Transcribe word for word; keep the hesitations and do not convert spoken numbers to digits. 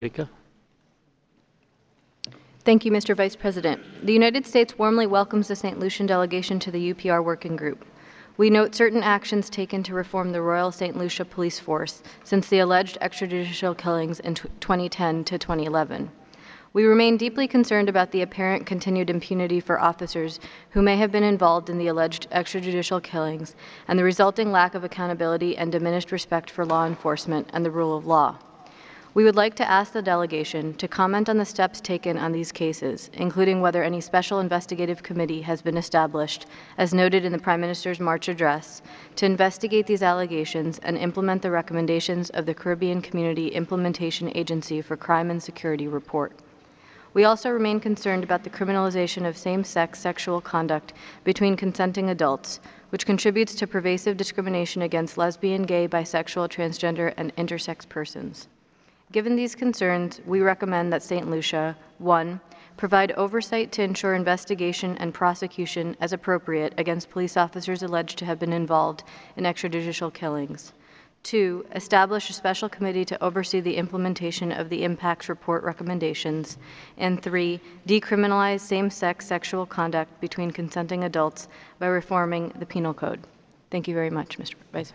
Rika? Thank you, Mister Vice President. The United States warmly welcomes the Saint Lucian delegation to the U P R Working Group. We note certain actions taken to reform the Royal Saint Lucia Police Force since the alleged extrajudicial killings in twenty ten to twenty eleven. We remain deeply concerned about the apparent continued impunity for officers who may have been involved in the alleged extrajudicial killings and the resulting lack of accountability and diminished respect for law enforcement and the rule of law. We would like to ask the delegation to comment on the steps taken on these cases, including whether any special investigative committee has been established, as noted in the Prime Minister's March address, to investigate these allegations and implement the recommendations of the Caribbean Community Implementation Agency for Crime and Security report. We also remain concerned about the criminalization of same-sex sexual conduct between consenting adults, which contributes to pervasive discrimination against lesbian, gay, bisexual, transgender, and intersex persons. Given these concerns, we recommend that Saint Lucia, one, provide oversight to ensure investigation and prosecution as appropriate against police officers alleged to have been involved in extrajudicial killings. Two, establish a special committee to oversee the implementation of the impacts report recommendations. And three, decriminalize same-sex sexual conduct between consenting adults by reforming the penal code. Thank you very much, Mister Vice